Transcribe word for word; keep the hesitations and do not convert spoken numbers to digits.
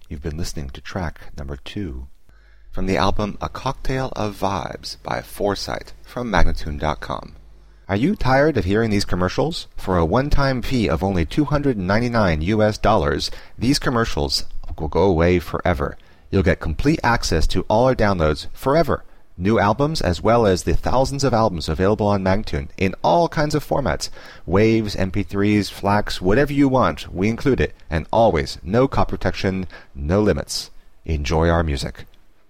You've been listening to track number two from the album A Cocktail of Vibes by Foresight from Magnatune dot com. Are you tired of hearing these commercials? For a one-time fee of only two hundred ninety-nine U S dollars, these commercials will go away forever. You'll get complete access to all our downloads forever. New albums as well as the thousands of albums available on Magnatune in all kinds of formats. Waves, M P threes, FLACs, whatever you want, we include it. And always, no copy protection, no limits. Enjoy our music.